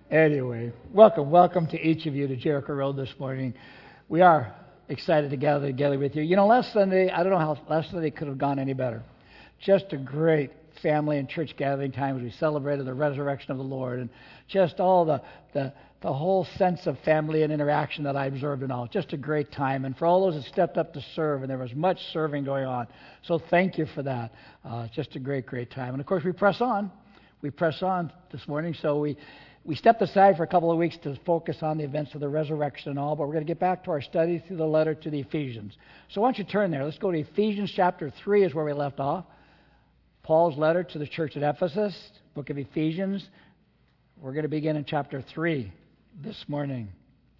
Anyway, welcome to each of you to Jericho Road this morning. We are excited to gather together with you. You know, last Sunday, I don't know how last Sunday could have gone any better. Just a great family and church gathering time as we celebrated the resurrection of the Lord, and just all the whole sense of family and interaction that I observed and all. Just a great time. And for all those that stepped up to serve, and there was much serving going on. So thank you for that. Just a great time. And of course, we press on. We press on this morning, so we stepped aside for a couple of weeks to focus on the events of the resurrection and all, but we're going to get back to our study through the letter to the Ephesians. So why don't you turn there? Let's go to Ephesians chapter 3 is where we left off. Paul's letter to the church at Ephesus, book of Ephesians. We're going to begin in chapter 3 this morning.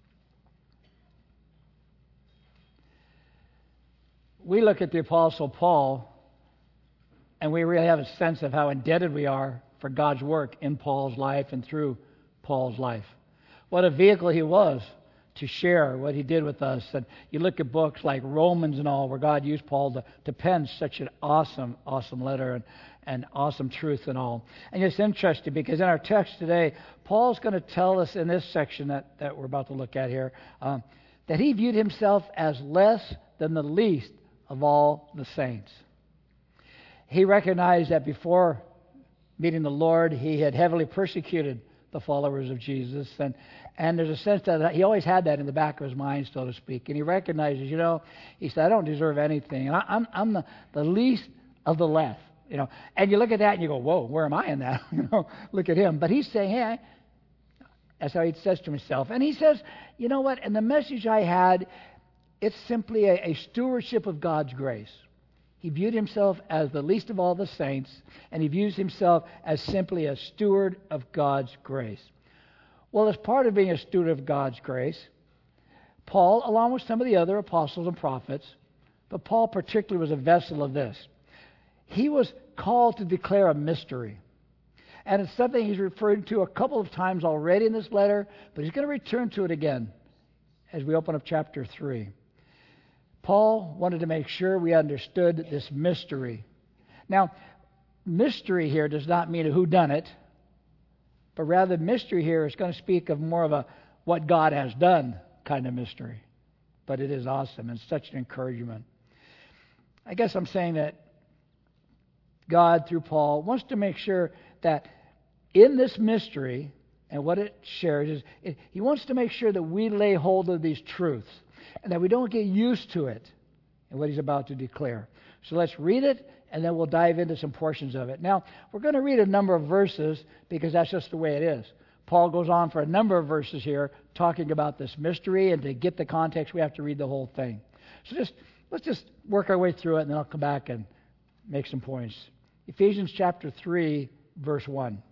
We look at the Apostle Paul, and we really have a sense of how indebted we are for God's work in Paul's life and through Paul's life. What a vehicle he was to share what he did with us. And you look at books like Romans and all, where God used Paul to pen such an awesome letter and awesome truth and all. And it's interesting because in our text today, Paul's going to tell us in this section that we're about to look at here, that he viewed himself as less than the least of all the saints. He recognized that before meeting the Lord, he had heavily persecuted the followers of Jesus, and there's a sense that he always had that in the back of his mind, so to speak. And he recognizes, he said, I don't deserve anything, and I'm the least of the less, And you look at that and you go, whoa, where am I in that? Look at him. But he's saying, hey, that's how he says to himself. And he says, you know what? And the message I had, it's simply a stewardship of God's grace. He viewed himself as the least of all the saints, and he views himself as simply a steward of God's grace. Well, as part of being a steward of God's grace, Paul, along with some of the other apostles and prophets, but Paul particularly was a vessel of this. He was called to declare a mystery. And it's something he's referred to a couple of times already in this letter, but he's going to return to it again as we open up chapter 3. Paul wanted to make sure we understood this mystery. Now, mystery here does not mean a whodunit, but rather mystery here is going to speak of more of a what God has done kind of mystery. But it is awesome and such an encouragement. I guess I'm saying that God, through Paul, wants to make sure that in this mystery and what it shares, he wants to make sure that we lay hold of these truths and that we don't get used to it and what he's about to declare. So let's read it, and then we'll dive into some portions of it. Now, we're going to read a number of verses because that's just the way it is. Paul goes on for a number of verses here talking about this mystery, and to get the context, we have to read the whole thing. So let's just work our way through it, and then I'll come back and make some points. Ephesians chapter 3, verse 1.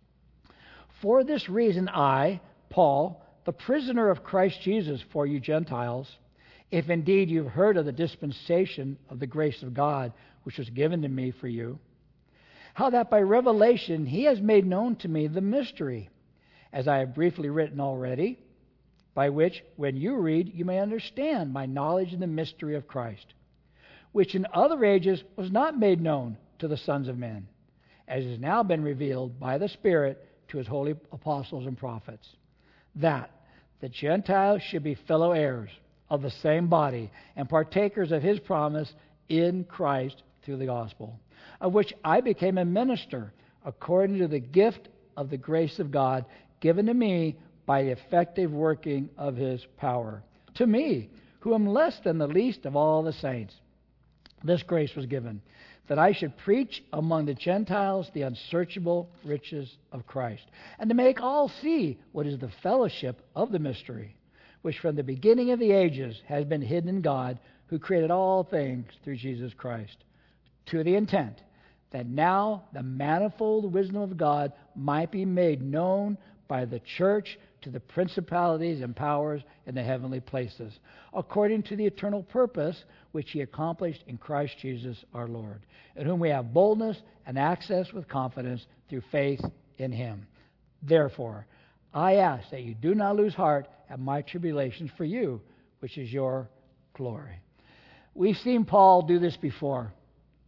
For this reason I, Paul, the prisoner of Christ Jesus for you Gentiles, if indeed you've heard of the dispensation of the grace of God, which was given to me for you, how that by revelation he has made known to me the mystery, as I have briefly written already, by which, when you read, you may understand my knowledge in the mystery of Christ, which in other ages was not made known to the sons of men, as has now been revealed by the Spirit to his holy apostles and prophets, that the Gentiles should be fellow heirs of the same body and partakers of his promise in Christ through the gospel, of which I became a minister according to the gift of the grace of God given to me by the effective working of his power. To me, who am less than the least of all the saints, this grace was given, that I should preach among the Gentiles the unsearchable riches of Christ, and to make all see what is the fellowship of the mystery, which from the beginning of the ages has been hidden in God, who created all things through Jesus Christ, to the intent that now the manifold wisdom of God might be made known by the church to the principalities and powers in the heavenly places, according to the eternal purpose which he accomplished in Christ Jesus our Lord, in whom we have boldness and access with confidence through faith in him. Therefore, I ask that you do not lose heart at my tribulations for you, which is your glory. We've seen Paul do this before.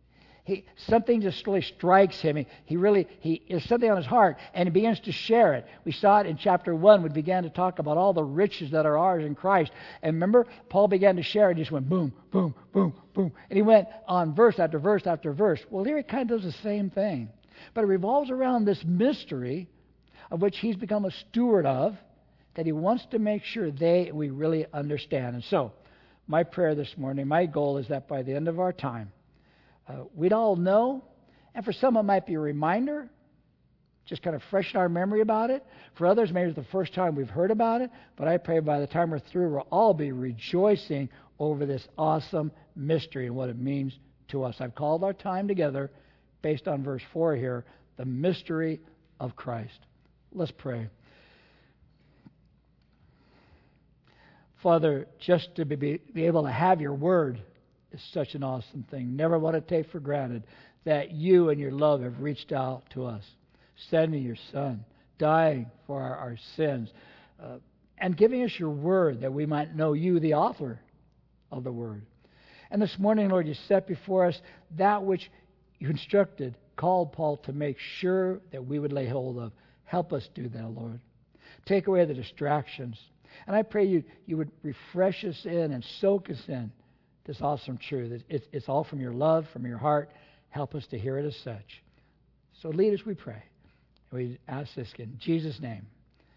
something just really strikes him. He is something on his heart, and he begins to share it. We saw it in chapter 1. We began to talk about all the riches that are ours in Christ. And remember, Paul began to share it. He just went boom, boom, boom, boom. And he went on verse after verse after verse. Well, here he kind of does the same thing. But it revolves around this mystery of which he's become a steward of, that he wants to make sure we really understand. And so, my prayer this morning, my goal is that by the end of our time, we'd all know, and for some it might be a reminder, just kind of freshen our memory about it. For others, maybe it's the first time we've heard about it, but I pray by the time we're through, we'll all be rejoicing over this awesome mystery and what it means to us. I've called our time together, based on verse 4 here, the mystery of Christ. Let's pray. Father, just to be able to have your word is such an awesome thing. Never want to take for granted that you and your love have reached out to us, sending your Son, dying for our sins, and giving us your word that we might know you, the author of the word. And this morning, Lord, you set before us that which you instructed, called Paul to make sure that we would lay hold of. Help us do that, Lord. Take away the distractions. And I pray you would refresh us in and soak us in this awesome truth. It's all from your love, from your heart. Help us to hear it as such. So lead us, we pray. And we ask this in Jesus' name.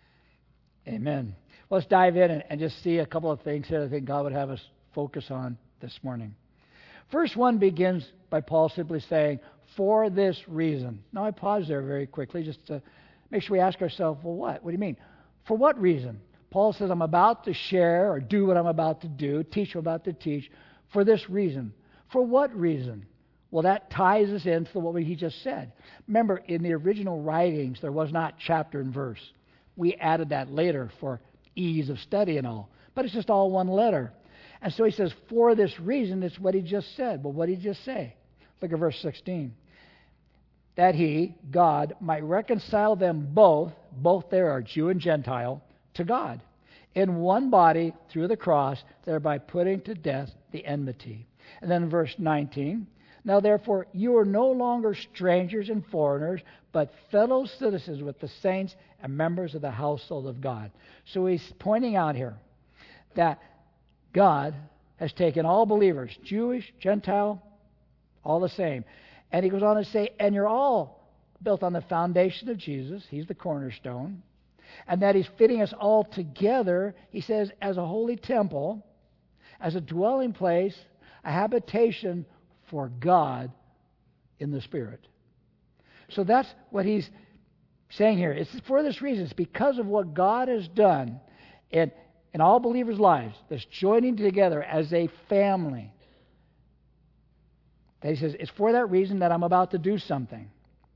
Amen. Well, let's dive in and just see a couple of things that I think God would have us focus on this morning. First one begins by Paul simply saying, for this reason. Now, I pause there very quickly just to make sure we ask ourselves, well, what? What do you mean? For what reason? Paul says, I'm about to share or do what I'm about to do, teach what I'm about to teach, for this reason. For what reason? Well, that ties us into what he just said. Remember, in the original writings, there was not chapter and verse. We added that later for ease of study and all. But it's just all one letter. And so he says, for this reason, it's what he just said. Well, what did he just say? Look at verse 16. That he, God, might reconcile them both there are Jew and Gentile, to God, in one body through the cross, thereby putting to death the enmity. And then verse 19, now therefore you are no longer strangers and foreigners, but fellow citizens with the saints and members of the household of God. So he's pointing out here that God has taken all believers, Jewish, Gentile, all the same. And he goes on to say, and you're all built on the foundation of Jesus. He's the cornerstone. And that he's fitting us all together, he says, as a holy temple, as a dwelling place, a habitation for God in the Spirit. So that's what he's saying here. It's for this reason. It's because of what God has done in all believers' lives, this joining together as a family. That he says, it's for that reason that I'm about to do something.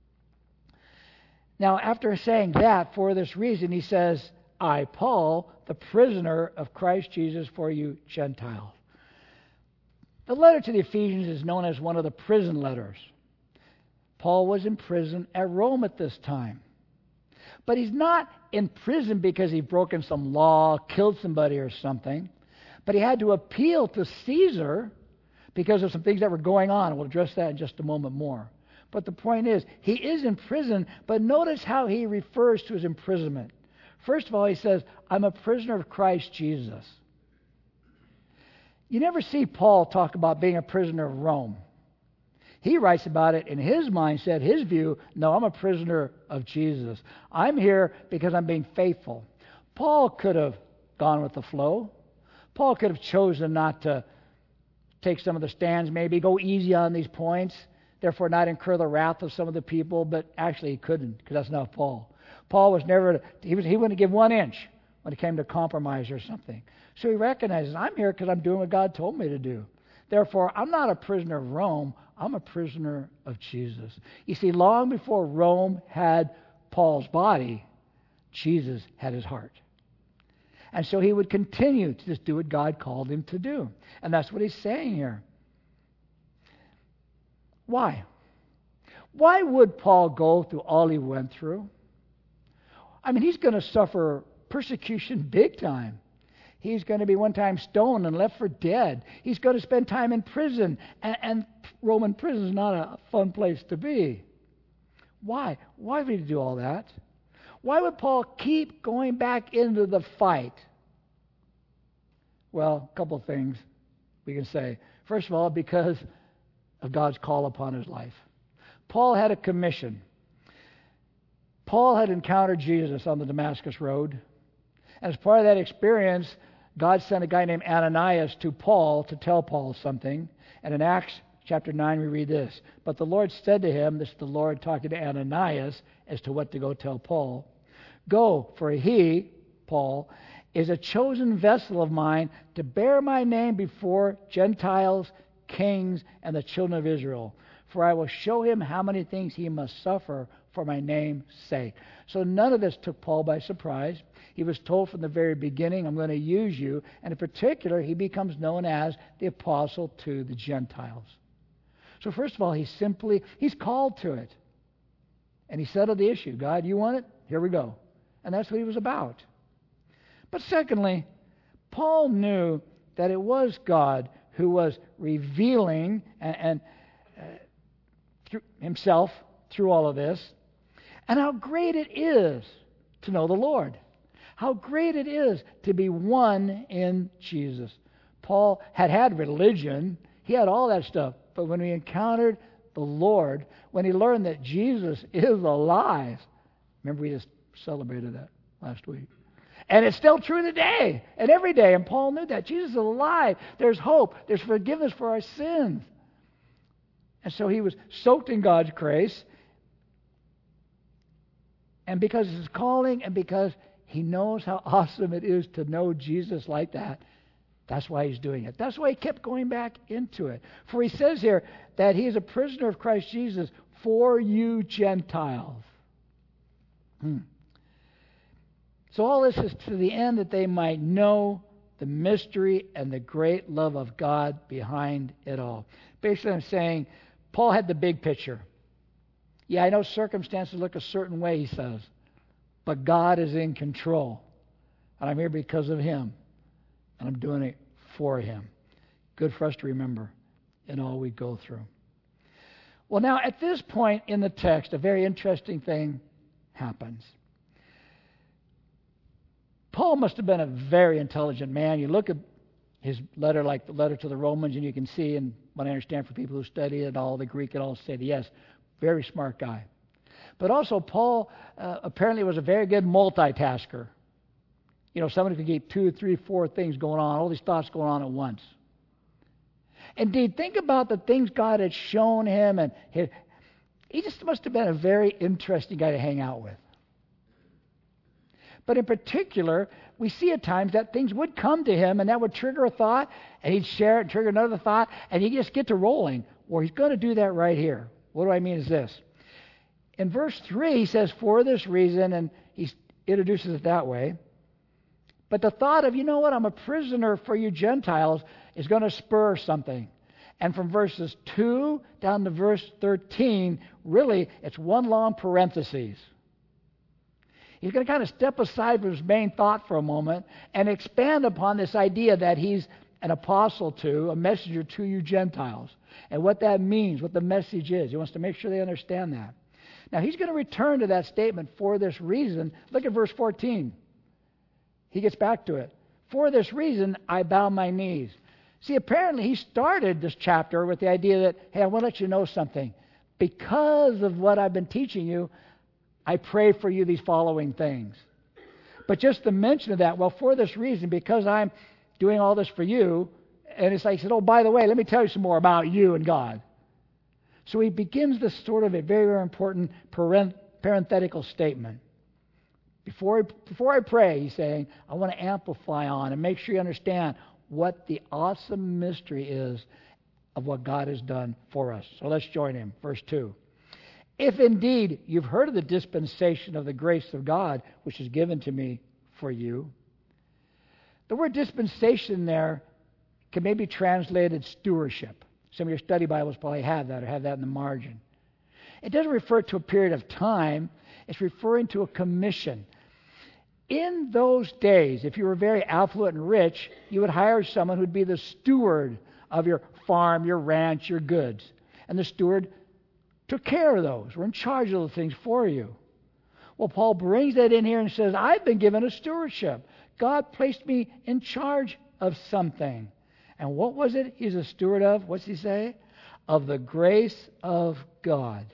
Now, after saying that, for this reason, he says, I, Paul, the prisoner of Christ Jesus for you Gentiles. The letter to the Ephesians is known as one of the prison letters. Paul was in prison at Rome at this time. But he's not in prison because he's broken some law, killed somebody or something. But he had to appeal to Caesar because of some things that were going on. We'll address that in just a moment more. But the point is, he is in prison, but notice how he refers to his imprisonment. First of all, he says, I'm a prisoner of Christ Jesus. You never see Paul talk about being a prisoner of Rome. He writes about it in his mindset, his view, no, I'm a prisoner of Jesus. I'm here because I'm being faithful. Paul could have gone with the flow. Paul could have chosen not to take some of the stands, maybe go easy on these points, therefore not incur the wrath of some of the people, but actually he couldn't, because that's not Paul. Paul was never, he wouldn't give 1 inch when it came to compromise or something. So he recognizes, I'm here because I'm doing what God told me to do. Therefore, I'm not a prisoner of Rome, I'm a prisoner of Jesus. You see, long before Rome had Paul's body, Jesus had his heart. And so he would continue to just do what God called him to do. And that's what he's saying here. Why? Why would Paul go through all he went through? I mean, he's going to suffer persecution big time. He's going to be one time stoned and left for dead. He's going to spend time in prison. And Roman prison is not a fun place to be. Why? Why would he do all that? Why would Paul keep going back into the fight? Well, a couple of things we can say. First of all, because of God's call upon his life. Paul had a commission. Paul had encountered Jesus on the Damascus Road. As part of that experience, God sent a guy named Ananias to Paul to tell Paul something. And in Acts chapter 9, we read this. But the Lord said to him, this is the Lord talking to Ananias as to what to go tell Paul. Go, for he, Paul, is a chosen vessel of mine to bear my name before Gentiles, kings, and the children of Israel. For I will show him how many things he must suffer for my name's sake. So none of this took Paul by surprise. He was told from the very beginning, I'm going to use you. And in particular, he becomes known as the apostle to the Gentiles. So first of all, he's called to it. And he settled the issue. God, you want it? Here we go. And that's what he was about. But secondly, Paul knew that it was God who was revealing and through himself through all of this, and how great it is to know the Lord. How great it is to be one in Jesus. Paul had religion. He had all that stuff. But when he encountered the Lord, when he learned that Jesus is alive, remember we just celebrated that last week. And it's still true today and every day. And Paul knew that. Jesus is alive. There's hope. There's forgiveness for our sins. And so he was soaked in God's grace. And because of his calling and because he knows how awesome it is to know Jesus like that, that's why he's doing it. That's why he kept going back into it. For he says here that he is a prisoner of Christ Jesus for you Gentiles. So all this is to the end that they might know the mystery and the great love of God behind it all. Basically, I'm saying Paul had the big picture. Yeah, I know circumstances look a certain way, he says, but God is in control. And I'm here because of him. And I'm doing it for him. Good for us to remember in all we go through. Well, now, at this point in the text, a very interesting thing happens. Paul must have been a very intelligent man. You look at his letter, like the letter to the Romans, and you can see, and what I understand for people who study it all, the Greek and all, say that, yes, very smart guy. But also, Paul apparently was a very good multitasker. You know, somebody could get 2, 3, 4 things going on, all these thoughts going on at once. Indeed, think about the things God had shown him, and he just must have been a very interesting guy to hang out with. But in particular, we see at times that things would come to him, and that would trigger a thought, and he'd share it and trigger another thought, and he'd just get to rolling. Well, he's going to do that right here. What do I mean is this. In verse 3, he says, for this reason, and he introduces it that way. But the thought of, you know what, I'm a prisoner for you Gentiles is going to spur something. And from verses 2 down to verse 13, really, it's one long parenthesis. He's going to kind of step aside from his main thought for a moment and expand upon this idea that he's an apostle to, a messenger to you Gentiles, and what that means, what the message is. He wants to make sure they understand that. Now, he's going to return to that statement for this reason. Look at verse 14. He gets back to it. For this reason, I bow my knees. See, apparently he started this chapter with the idea that, hey, I want to let you know something. Because of what I've been teaching you, I pray for you these following things. But just the mention of that, well, for this reason, because I'm doing all this for you, and it's like he said, oh, by the way, let me tell you some more about you and God. So he begins this sort of a very, very important parenthetical statement. Before I pray, he's saying, I want to amplify on and make sure you understand what the awesome mystery is of what God has done for us. So let's join him. Verse 2. If indeed you've heard of the dispensation of the grace of God, which is given to me for you. The word dispensation there can maybe be translated stewardship. Some of your study Bibles probably have that or have that in the margin. It doesn't refer to a period of time. It's referring to a commission. In those days, if you were very affluent and rich, you would hire someone who would be the steward of your farm, your ranch, your goods. And the steward took care of those, were in charge of those things for you. Well, Paul brings that in here and says, I've been given a stewardship. God placed me in charge of something. And what was it he's a steward of? What's he say? Of the grace of God.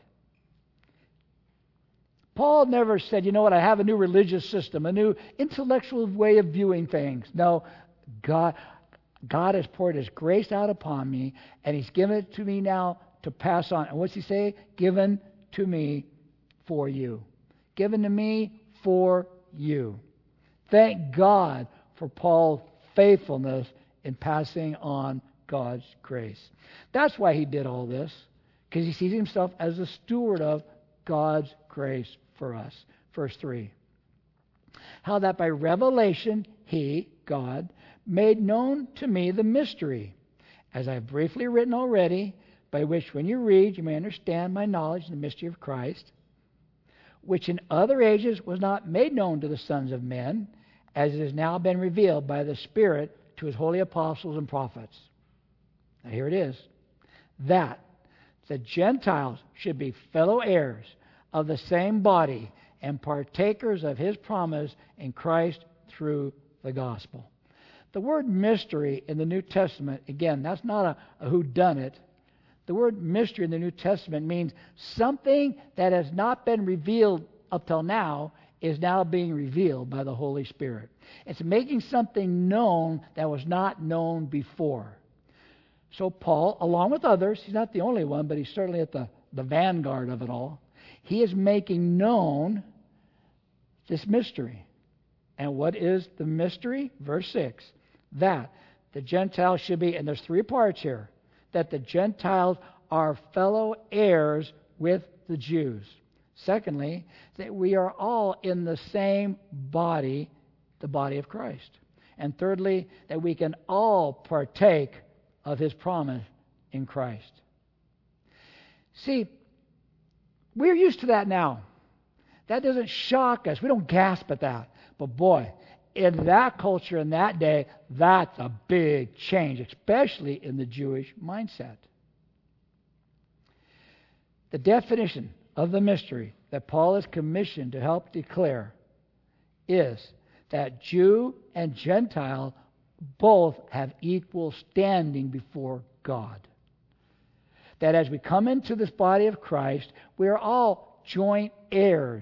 Paul never said, you know what, I have a new religious system, a new intellectual way of viewing things. No, God has poured His grace out upon me, and He's given it to me now to pass on. And what's He say? Given to me for you. Given to me for you. Thank God for Paul's faithfulness in passing on God's grace. That's why he did all this, because he sees himself as a steward of God's grace for us. Verse 3. How that by revelation He, God, made known to me the mystery, as I have briefly written already, by which when you read you may understand my knowledge in the mystery of Christ, which in other ages was not made known to the sons of men, as it has now been revealed by the Spirit to His holy apostles and prophets. Now here it is. That the Gentiles should be fellow heirs of the same body and partakers of His promise in Christ through the gospel. The word mystery in the New Testament, again, that's not a whodunit. The word mystery in the New Testament means something that has not been revealed up till now is now being revealed by the Holy Spirit. It's making something known that was not known before. So Paul, along with others, he's not the only one, but he's certainly at the vanguard of it all. He is making known this mystery. And what is the mystery? Verse 6. That the Gentiles should be, and there's three parts here, that the Gentiles are fellow heirs with the Jews. Secondly, that we are all in the same body, the body of Christ. And thirdly, that we can all partake of His promise in Christ. See, we're used to that now. That doesn't shock us. We don't gasp at that. But boy, in that culture, in that day, that's a big change, especially in the Jewish mindset. The definition of the mystery that Paul is commissioned to help declare is that Jew and Gentile both have equal standing before God. That as we come into this body of Christ, we are all joint heirs.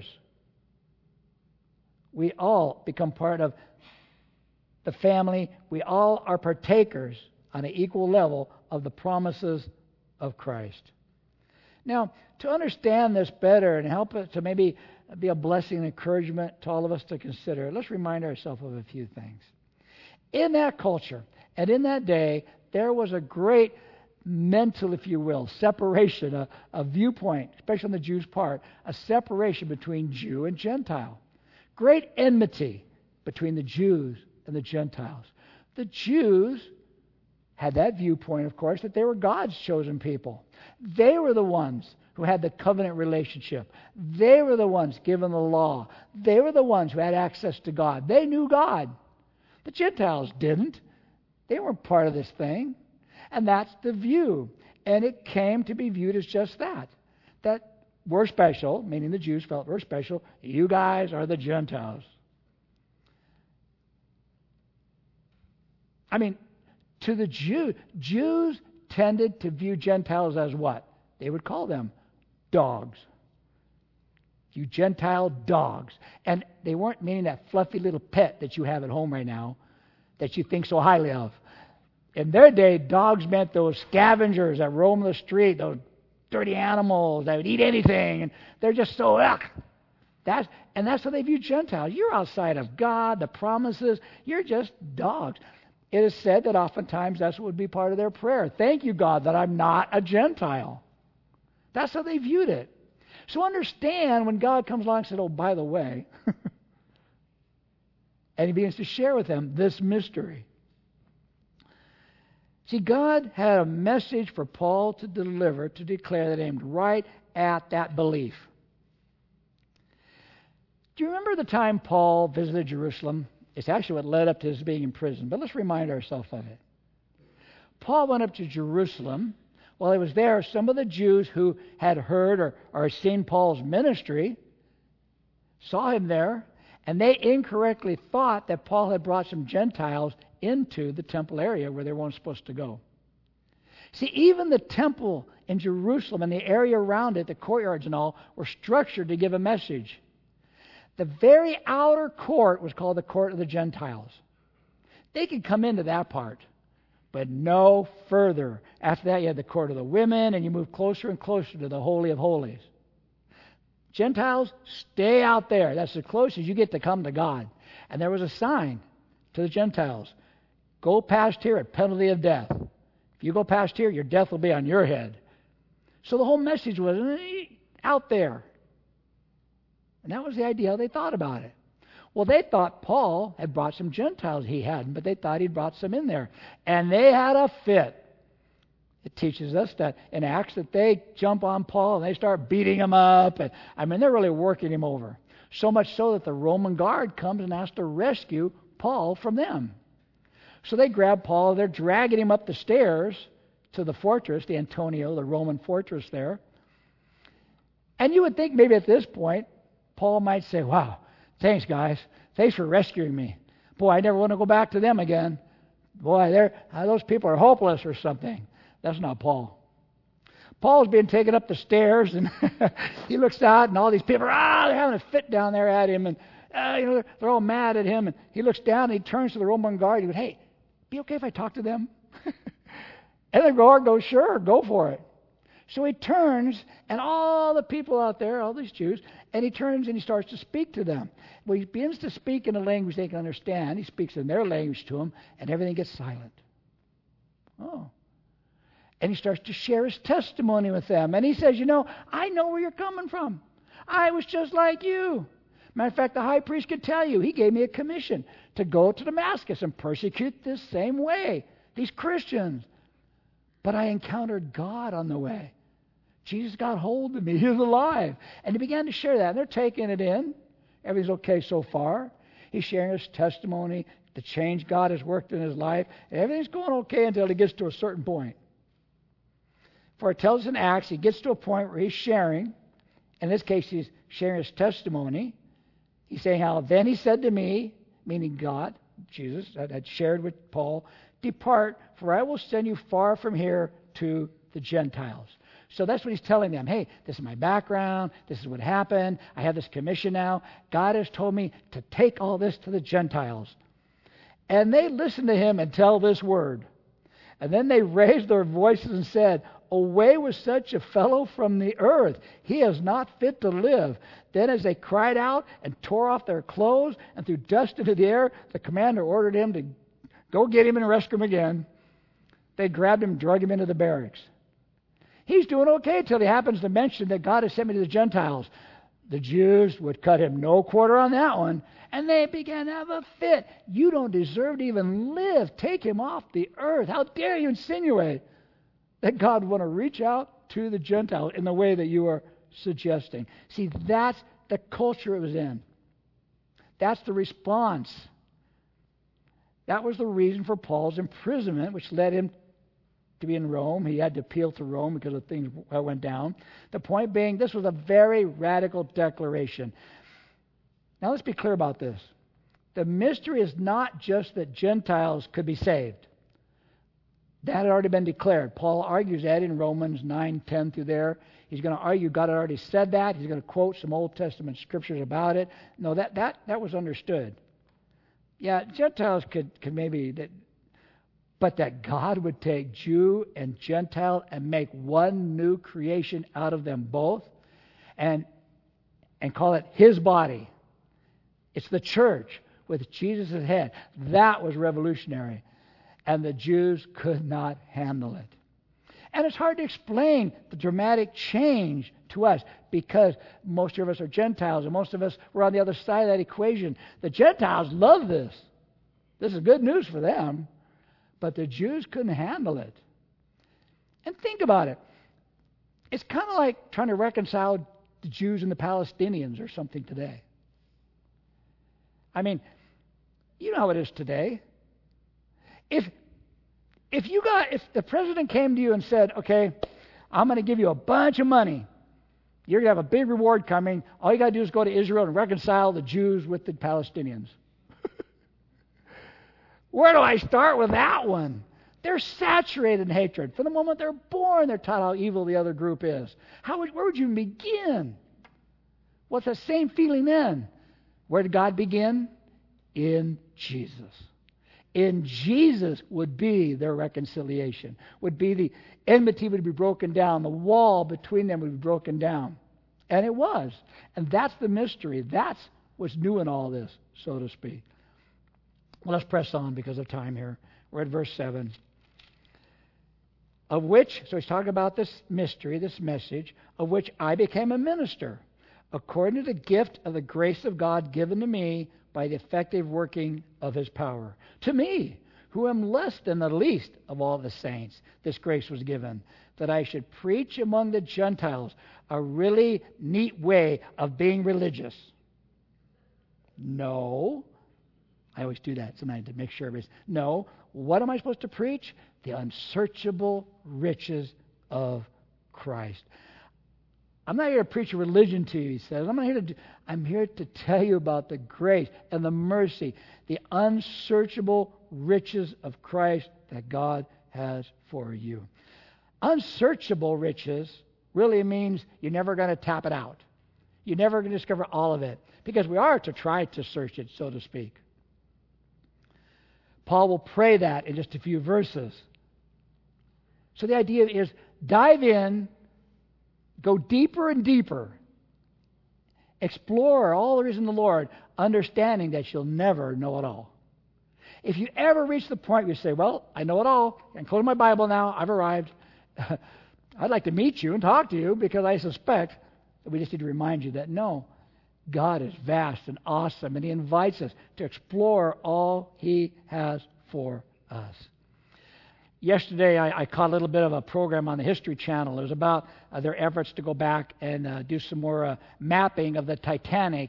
We all become part of the family. We all are partakers on an equal level of the promises of Christ. Now, to understand this better and help it to maybe be a blessing and encouragement to all of us to consider, let's remind ourselves of a few things. In that culture and in that day, there was a great mental, if you will, separation, a viewpoint, especially on the Jews' part, a separation between Jew and Gentile. Great enmity between the Jews and the Gentiles. The Jews had that viewpoint, of course, that they were God's chosen people. They were the ones who had the covenant relationship. They were the ones given the law. They were the ones who had access to God. They knew God. The Gentiles didn't. They weren't part of this thing. And that's the view. And it came to be viewed as just that. That we're special, meaning the Jews felt we're special. You guys are the Gentiles. I mean, to the Jews tended to view Gentiles as what? They would call them dogs. You Gentile dogs. And they weren't meaning that fluffy little pet that you have at home right now that you think so highly of. In their day, dogs meant those scavengers that roam the street, those dirty animals that would eat anything, and they're just so ugh. That's how they view Gentiles. You're outside of God, the promises. You're just dogs. It is said that oftentimes that's what would be part of their prayer. Thank you, God, that I'm not a Gentile. That's how they viewed it. So understand when God comes along and said, oh, by the way, and He begins to share with them this mystery. See, God had a message for Paul to deliver, to declare that aimed right at that belief. Do you remember the time Paul visited Jerusalem? It's actually what led up to his being in prison, but let's remind ourselves of it. Paul went up to Jerusalem. While he was there, some of the Jews who had heard or seen Paul's ministry saw him there, and they incorrectly thought that Paul had brought some Gentiles into the temple area where they weren't supposed to go. See, even the temple in Jerusalem and the area around it, the courtyards and all, were structured to give a message. The very outer court was called the court of the Gentiles. They could come into that part, but no further. After that, you had the court of the women, and you move closer and closer to the Holy of Holies. Gentiles, stay out there. That's as close as you get to come to God. And there was a sign to the Gentiles. Go past here at penalty of death. If you go past here, your death will be on your head. So the whole message was out there. And that was the idea how they thought about it. Well, they thought Paul had brought some Gentiles. He hadn't, but they thought he'd brought some in there. And they had a fit. It teaches us that in Acts that they jump on Paul and they start beating him up. And they're really working him over. So much so that the Roman guard comes and has to rescue Paul from them. So they grab Paul. They're dragging him up the stairs to the fortress, the Antonia, the Roman fortress there. And you would think maybe at this point, Paul might say, wow, thanks, guys. Thanks for rescuing me. Boy, I never want to go back to them again. Boy, those people are hopeless or something. That's not Paul. Paul's being taken up the stairs, and he looks out, and all these people are they're having a fit down there at him, and they're all mad at him. And he looks down, and he turns to the Roman guard. He goes, hey, be okay if I talk to them? And the guard goes, sure, go for it. So he turns, and all the people out there, all these Jews, and he turns and he starts to speak to them. Well, he begins to speak in a language they can understand. He speaks in their language to them, and everything gets silent. Oh. And he starts to share his testimony with them. And he says, I know where you're coming from. I was just like you. Matter of fact, the high priest could tell you. He gave me a commission to go to Damascus and persecute this same way, these Christians. But I encountered God on the way. Jesus got hold of me. He was alive. And he began to share that. And they're taking it in. Everything's okay so far. He's sharing his testimony, the change God has worked in his life. And everything's going okay until he gets to a certain point. For it tells us in Acts, he gets to a point where he's sharing. In this case, he's sharing his testimony. He's saying how, then he said to me, meaning God, Jesus, had shared with Paul, depart, for I will send you far from here to the Gentiles. So that's what he's telling them. Hey, this is my background. This is what happened. I have this commission now. God has told me to take all this to the Gentiles. And they listened to him and tell this word. And then they raised their voices and said, away with such a fellow from the earth. He is not fit to live. Then as they cried out and tore off their clothes and threw dust into the air, the commander ordered him to go get him and rescue him again. They grabbed him and drug him into the barracks. He's doing okay until he happens to mention that God has sent me to the Gentiles. The Jews would cut him no quarter on that one, and they began to have a fit. You don't deserve to even live. Take him off the earth. How dare you insinuate that God would want to reach out to the Gentiles in the way that you are suggesting? See, that's the culture it was in. That's the response. That was the reason for Paul's imprisonment, which led him to be in Rome. He had to appeal to Rome because of things that went down. The point being, this was a very radical declaration. Now let's be clear about this. The mystery is not just that Gentiles could be saved. That had already been declared. Paul argues that in Romans 9:10 through there. He's going to argue God had already said that. He's going to quote some Old Testament scriptures about it. No, that was understood. Yeah, Gentiles could maybe... But that God would take Jew and Gentile and make one new creation out of them both and call it his body. It's the church with Jesus as head. That was revolutionary. And the Jews could not handle it. And it's hard to explain the dramatic change to us because most of us are Gentiles and most of us were on the other side of that equation. The Gentiles love this. This is good news for them. But the Jews couldn't handle it. And think about it. It's kind of like trying to reconcile the Jews and the Palestinians or something today. I mean, you know how it is today. If the president came to you and said, okay, I'm going to give you a bunch of money. You're going to have a big reward coming. All you got to do is go to Israel and reconcile the Jews with the Palestinians. Where do I start with that one? They're saturated in hatred. From the moment they're born, they're taught how evil the other group is. Where would you begin? What's the same feeling then? Where did God begin? In Jesus. In Jesus would be their reconciliation. Would be the enmity would be broken down. The wall between them would be broken down. And it was. And that's the mystery. That's what's new in all this, so to speak. Well, let's press on because of time here. We're at verse 7. Of which, so he's talking about this mystery, this message, of which I became a minister, according to the gift of the grace of God given to me by the effective working of His power. To me, who am less than the least of all the saints, this grace was given, that I should preach among the Gentiles a really neat way of being religious. No. I always do that sometimes to make sure everybody's... No. What am I supposed to preach? The unsearchable riches of Christ. I'm not here to preach a religion to you, he says. I'm here to tell you about the grace and the mercy, the unsearchable riches of Christ that God has for you. Unsearchable riches really means you're never going to tap it out. You're never going to discover all of it, because we are to try to search it, so to speak. Paul will pray that in just a few verses. So the idea is dive in, go deeper and deeper. Explore all there is in the Lord, understanding that you'll never know it all. If you ever reach the point where you say, well, I know it all, I can quote my Bible now, I've arrived. I'd like to meet you and talk to you, because I suspect that we just need to remind you that no, God is vast and awesome, and He invites us to explore all He has for us. Yesterday, I caught a little bit of a program on the History Channel. It was about their efforts to go back and do some more mapping of the Titanic.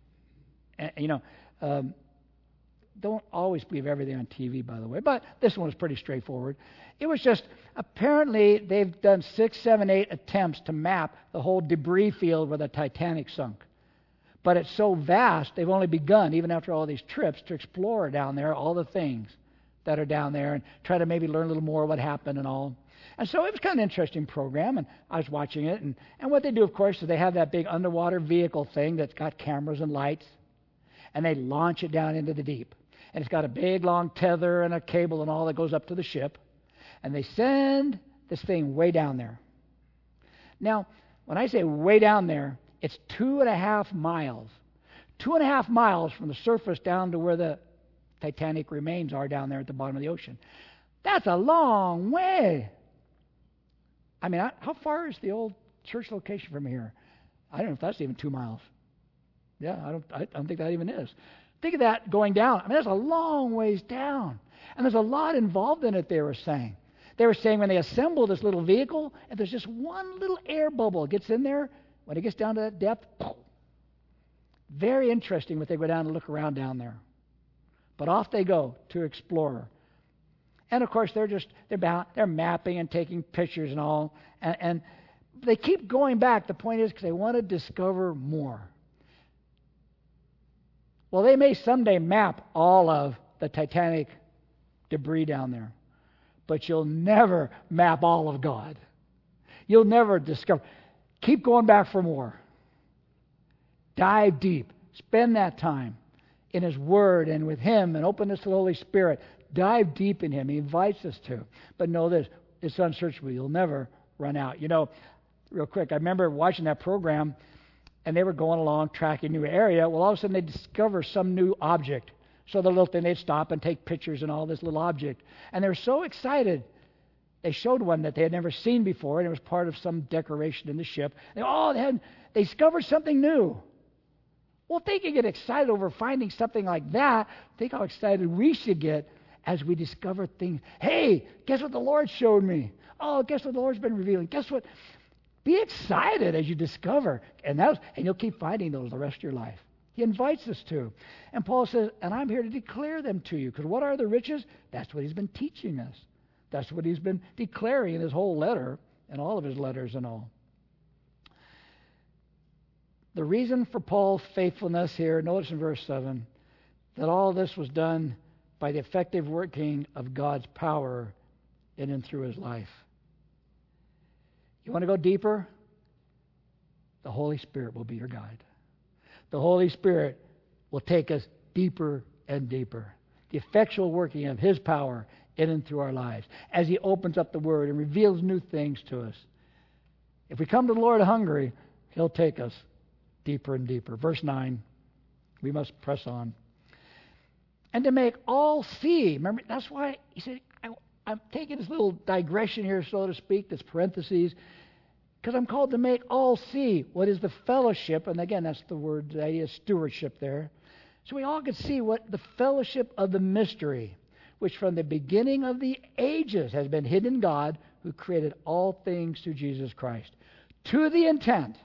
Don't always believe everything on TV, by the way, but this one was pretty straightforward. It was just, apparently, they've done 6, 7, 8 attempts to map the whole debris field where the Titanic sunk. But it's so vast, they've only begun, even after all these trips, to explore down there all the things that are down there and try to maybe learn a little more what happened and all. And so it was kind of an interesting program, and I was watching it. And what they do, of course, is they have that big underwater vehicle thing that's got cameras and lights, and they launch it down into the deep. And it's got a big, long tether and a cable and all that goes up to the ship. And they send this thing way down there. Now, when I say way down there, it's 2.5 miles. 2.5 miles from the surface down to where the Titanic remains are down there at the bottom of the ocean. That's a long way. I mean, how far is the old church location from here? I don't know if that's even 2 miles. Yeah, I don't think that even is. Think of that going down. I mean, that's a long ways down. And there's a lot involved in it, they were saying. They were saying when they assemble this little vehicle, and there's just one little air bubble gets in there, when it gets down to that depth, very interesting when they go down and look around down there. But off they go to explore. And of course, they're mapping and taking pictures and all. And they keep going back. The point is because they want to discover more. Well, they may someday map all of the Titanic debris down there. But you'll never map all of God. You'll never discover. Keep going back for more. Dive deep. Spend that time in His Word and with Him and openness to the Holy Spirit. Dive deep in Him. He invites us to. But know this, it's unsearchable. You'll never run out. You know, real quick, I remember watching that program, and they were going along, tracking a new area. Well, all of a sudden, they discover some new object. So the little thing, they'd stop and take pictures and all this little object. And they were so excited. They showed one that they had never seen before, and it was part of some decoration in the ship. They discovered something new. Well, if they could get excited over finding something like that, think how excited we should get as we discover things. Hey, guess what the Lord showed me? Oh, guess what the Lord's been revealing? Guess what? Be excited as you discover. And you'll keep finding those the rest of your life. He invites us to. And Paul says, and I'm here to declare them to you. Because what are the riches? That's what he's been teaching us. That's what he's been declaring in his whole letter and all of his letters and all. The reason for Paul's faithfulness here, notice in verse 7, that all this was done by the effective working of God's power in and through his life. You want to go deeper? The Holy Spirit will be your guide. The Holy Spirit will take us deeper and deeper. The effectual working of his power in and through our lives as he opens up the Word and reveals new things to us. If we come to the Lord hungry, he'll take us deeper and deeper. Verse 9, we must press on. And to make all see. Remember, that's why he said, I'm taking this little digression here, so to speak, this parentheses, because I'm called to make all see what is the fellowship, and again, that's the word, the idea of stewardship there. So we all could see what the fellowship of the mystery, which from the beginning of the ages has been hidden in God, who created all things through Jesus Christ. To the intent,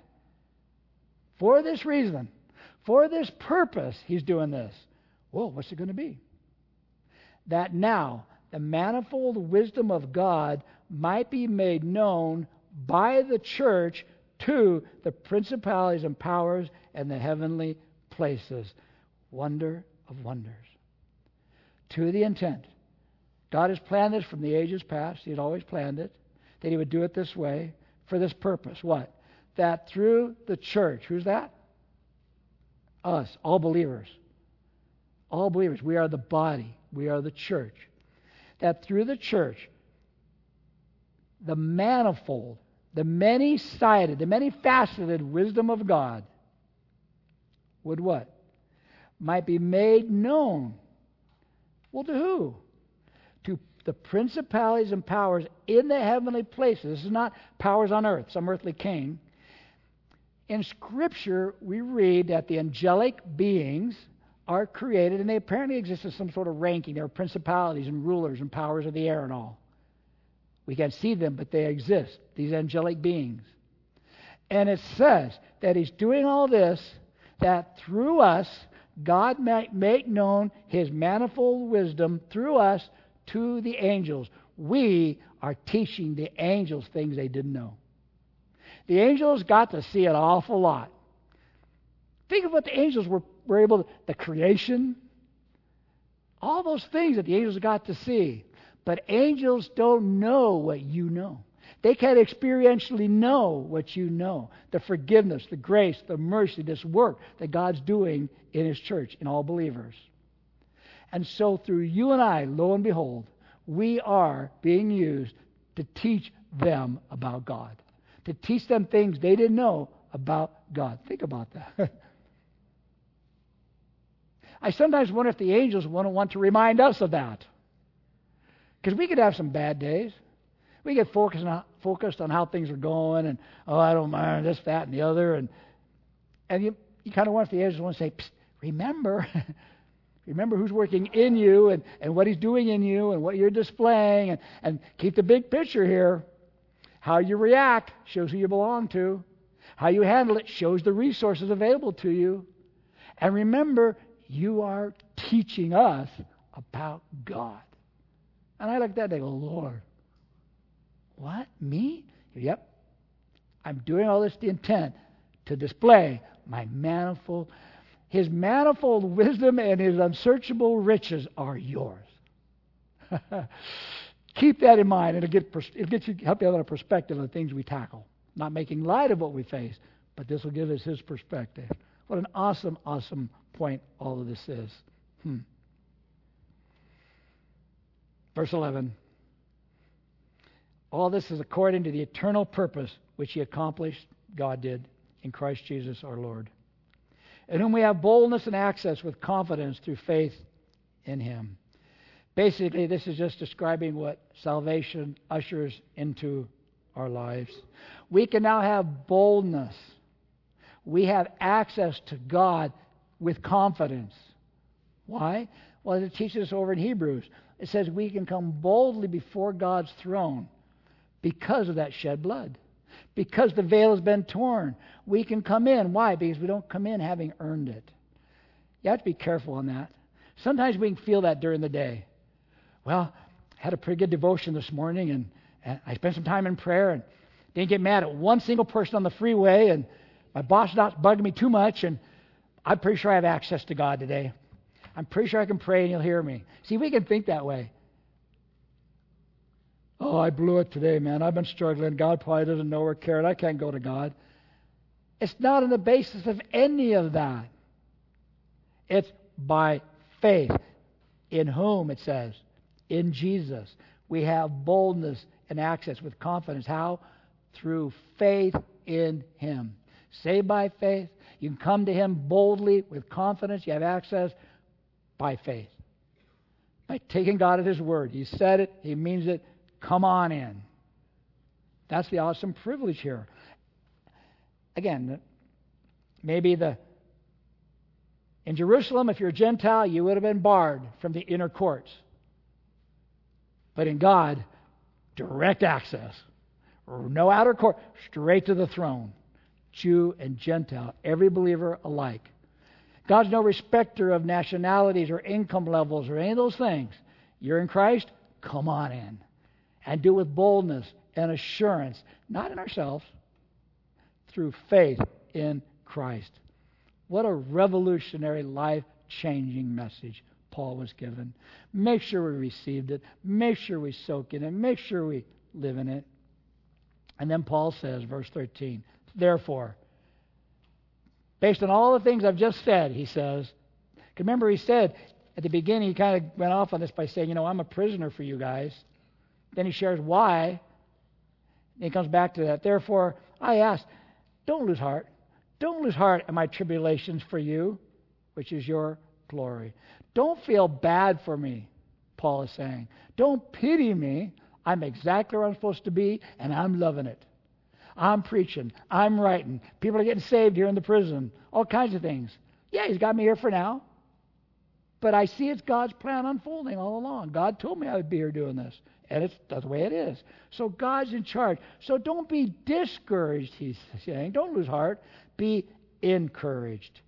for this reason, for this purpose, he's doing this. Whoa, what's it going to be? That now the manifold wisdom of God might be made known by the church to the principalities and powers and the heavenly places. Wonder of wonders. To the intent. God has planned this from the ages past. He had always planned it. That he would do it this way for this purpose. What? That through the church. Who's that? Us. All believers. All believers. We are the body. We are the church. That through the church, the manifold, the many-sided, the many-faceted wisdom of God would what? Might be made known. Well, to who? To the principalities and powers in the heavenly places. This is not powers on earth, some earthly king. In Scripture, we read that the angelic beings are created, and they apparently exist in some sort of ranking. There are principalities and rulers and powers of the air and all. We can't see them, but they exist, these angelic beings. And it says that he's doing all this, that through us, God might make known his manifold wisdom through us to the angels. We are teaching the angels things they didn't know. The angels got to see an awful lot. Think of what the angels were able to, the creation, all those things that the angels got to see. But angels don't know what you know. They can't experientially know what you know. The forgiveness, the grace, the mercy, this work that God's doing in his church, in all believers. And so through you and I, lo and behold, we are being used to teach them about God. To teach them things they didn't know about God. Think about that. I sometimes wonder if the angels want to remind us of that. Because we could have some bad days. We get focused on how things are going, and, oh, I don't mind this, that, and the other. And you kind of want the angels want to say, remember, remember who's working in you and what he's doing in you and what you're displaying. And keep the big picture here. How you react shows who you belong to. How you handle it shows the resources available to you. And remember, you are teaching us about God. And I like that. They go, Lord, what? Me? Yep. I'm doing all this, the intent to display my manifold. His manifold wisdom and his unsearchable riches are yours. Keep that in mind. It'll help you have a perspective of the things we tackle. Not making light of what we face, but this will give us his perspective. What an awesome, awesome point all of this is. Verse 11. All this is according to the eternal purpose which he accomplished, God did, in Christ Jesus our Lord, in whom we have boldness and access with confidence through faith in him. Basically, this is just describing what salvation ushers into our lives. We can now have boldness. We have access to God with confidence. Why? Well, it teaches us over in Hebrews. It says we can come boldly before God's throne because of that shed blood. Because the veil has been torn. We can come in. Why? Because we don't come in having earned it. You have to be careful on that. Sometimes we can feel that during the day. Well, I had a pretty good devotion this morning, and I spent some time in prayer, and didn't get mad at one single person on the freeway, and my boss not bugging me too much, and I'm pretty sure I have access to God today. I'm pretty sure I can pray and He'll hear me. See, we can think that way. Oh, I blew it today, man. I've been struggling. God probably doesn't know or care, and I can't go to God. It's not on the basis of any of that. It's by faith. In whom, it says? In Jesus. We have boldness and access with confidence. How? Through faith in Him. Saved by faith. You can come to Him boldly with confidence. You have access by faith. By taking God at His word. He said it. He means it. Come on in. That's the awesome privilege here. Again, maybe in Jerusalem, if you're a Gentile, you would have been barred from the inner courts. But in God, direct access. No outer court, straight to the throne. Jew and Gentile, every believer alike. God's no respecter of nationalities or income levels or any of those things. You're in Christ, come on in. And do it with boldness and assurance, not in ourselves, through faith in Christ. What a revolutionary, life-changing message Paul was given. Make sure we received it. Make sure we soak in it. Make sure we live in it. And then Paul says, verse 13, therefore, based on all the things I've just said, he says, remember he said at the beginning, he kind of went off on this by saying, I'm a prisoner for you guys. Then he shares why. And he comes back to that. Therefore, I ask, don't lose heart. Don't lose heart at my tribulations for you, which is your glory. Don't feel bad for me, Paul is saying. Don't pity me. I'm exactly where I'm supposed to be, and I'm loving it. I'm preaching. I'm writing. People are getting saved here in the prison. All kinds of things. Yeah, He's got me here for now. But I see it's God's plan unfolding all along. God told me I would be here doing this. And that's the way it is. So God's in charge. So don't be discouraged, he's saying. Don't lose heart. Be encouraged.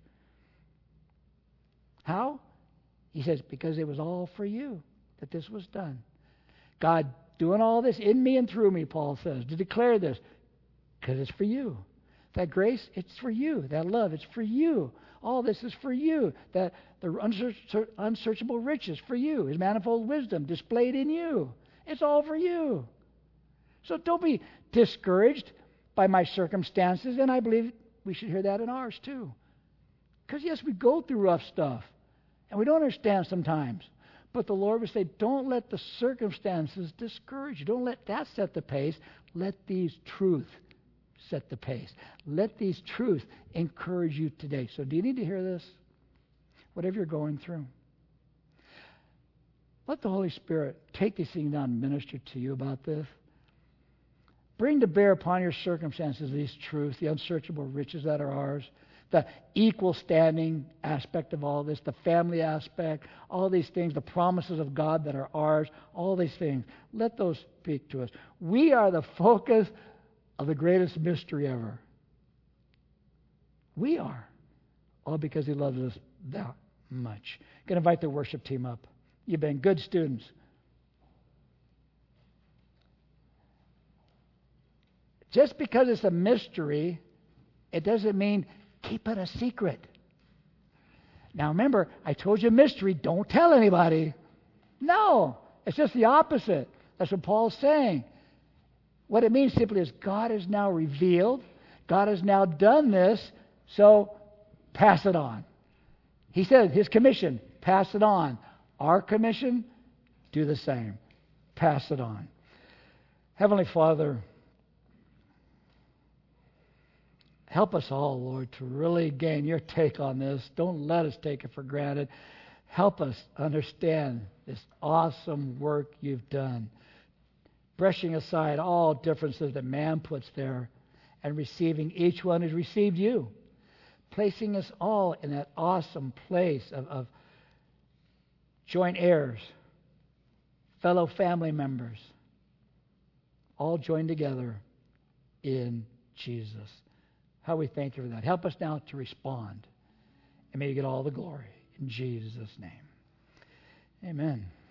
How? He says, because it was all for you that this was done. God doing all this in me and through me, Paul says, to declare this. Because it's for you. That grace, it's for you. That love, it's for you. All this is for you. That the unsearchable riches for you. His manifold wisdom displayed in you. It's all for you. So don't be discouraged by my circumstances, and I believe we should hear that in ours too. Because yes, we go through rough stuff, and we don't understand sometimes. But the Lord would say, don't let the circumstances discourage you. Don't let that set the pace. Let these truths set the pace. Let these truths encourage you today. So do you need to hear this? Whatever you're going through. Let the Holy Spirit take these things down and minister to you about this. Bring to bear upon your circumstances these truths, the unsearchable riches that are ours, the equal standing aspect of all this, the family aspect, all these things, the promises of God that are ours, all these things. Let those speak to us. We are the focus of the greatest mystery ever. We are. All because He loves us that much. I'm going to invite the worship team up. You've been good students. Just because it's a mystery, it doesn't mean keep it a secret. Now remember, I told you mystery, don't tell anybody. No, it's just the opposite. That's what Paul's saying. What it means simply is God has now revealed, God has now done this, so pass it on. He said His commission, pass it on. Our commission, do the same. Pass it on. Heavenly Father, help us all, Lord, to really gain your take on this. Don't let us take it for granted. Help us understand this awesome work you've done, brushing aside all differences that man puts there and receiving each one who's received you, placing us all in that awesome place of joint heirs, fellow family members, all joined together in Jesus. How we thank you for that. Help us now to respond, and may you get all the glory. in Jesus' name. Amen.